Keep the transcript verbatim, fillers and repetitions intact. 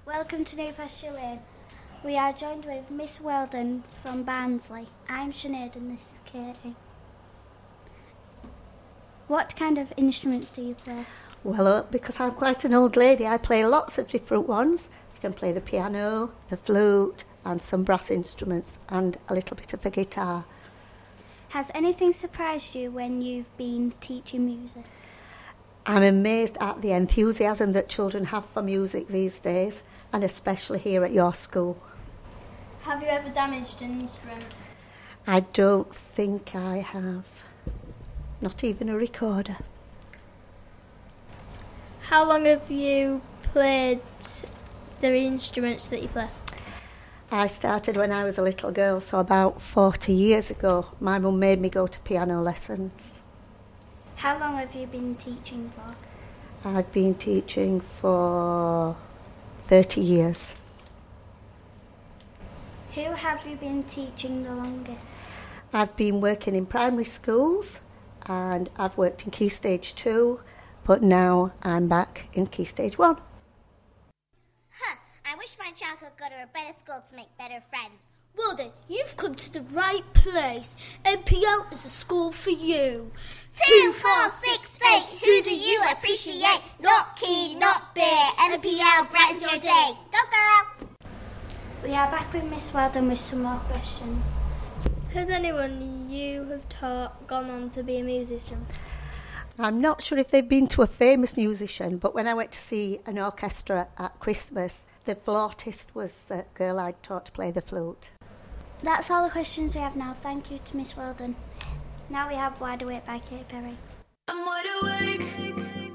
Welcome to New Pasture Lane. We are joined with Miss Weldon from Barnsley. I'm Sinead and this is Katie. What kind of instruments do you play? Well, uh, because I'm quite an old lady, I play lots of different ones. You can play the piano, the flute, and some brass instruments, and a little bit of the guitar. Has anything surprised you when you've been teaching music? I'm amazed at the enthusiasm that children have for music these days, and especially here at your school. Have you ever damaged an instrument? I don't think I have. Not even a recorder. How long have you played the instruments that you play? I started when I was a little girl, so about forty years ago. My mum made me go to piano lessons. How long have you been teaching for? I've been teaching for thirty years. Who have you been teaching the longest? I've been working in primary schools and I've worked in Key Stage two, but now I'm back in Key Stage one. Huh, I wish my child could go to a better school to make better friends. Well then, you've come to the right place. N P L is a school for you. Two, four, six, eight, who do you appreciate? Not key, not beer, N P L brightens your day. Go girl! We are back with Miss Weldon with some more questions. Has anyone you have taught gone on to be a musician? I'm not sure if they've been to a famous musician, but when I went to see an orchestra at Christmas, the flautist was a girl I'd taught to play the flute. That's all the questions we have now. Thank you to Miss Weldon. Now we have Wide Awake by Katy Perry. I'm wide awake.